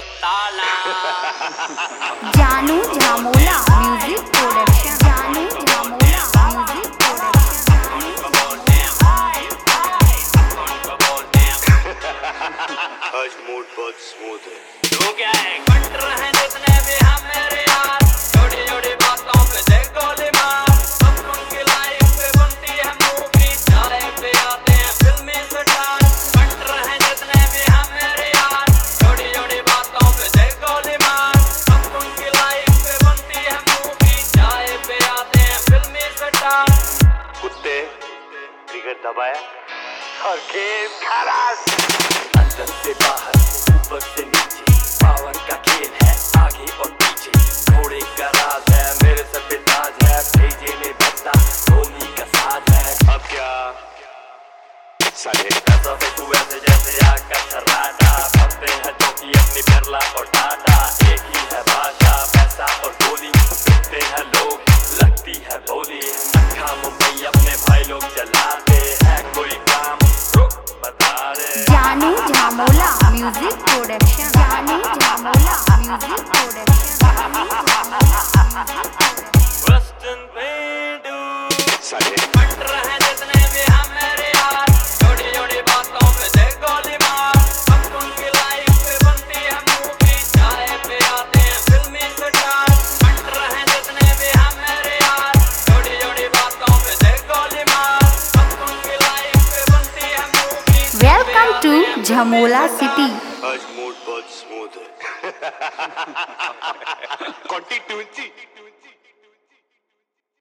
ताला। जानू Jhamola music production. जानू झामोला म्यूजिक प्रोडक्शन। आज मूड बहुत स्मूथ है। तो क्या है कट रहे जितने भी हम मेरे यार, छोटी छोटी बातों पे दे गोली मार। सब उनकी लाइफ पे बनती है मूवी, चाय पे आते हैं फिल्मी स्टार। कट रहे जितने भी हम मेरे यार, छोटी छोटी बातों पे दे गोली मार। सब उनकी लाइफ पे बनती है मूवी, चाय पे आते हैं फिल्मी स्टार। कुत्ते ट्रिगर दबाया और गेम खलास। अंदर से बाहर ऊपर से नीचे पावर का खेल है, आगे और पीछे घोड़े का राज है। मेरे सर पे ताज है, भेजे में बजता धोनी का साज है। अब क्या साले ऐसा है तू ऐसे जैसे आग का छर्राटा, भरते हैं चौकी अपनी बिरला और टाटा। एक ही है भाषा पैसा और गोली, बिकते हैं लोग लगती है बोली। अक्खा मुंबई अपने भाई लोग चलाते हैं, कोई काम रुक बता दे। जानू झामोला म्यूजिक प्रोडक्शन। जानू झामोला म्यूजिक प्रोडक्शन। वेस्टर्न पेंडू साले कट रहे जितने भी हम मेरे यार, छोटी छोटी बातों पे दे गोली मार। सब उनकी लाइफ पे बनती है मूवी, चाय पे आते हैं फिल्मी स्टार। कट रहे जितने भी हम मेरे यार, छोटी छोटी बातों पे दे गोली मार। सब उनकी लाइफ पे बनती है movie. Welcome to Jhamola city. आज मूड बहुत स्मूथ है। कंटिन्यूटी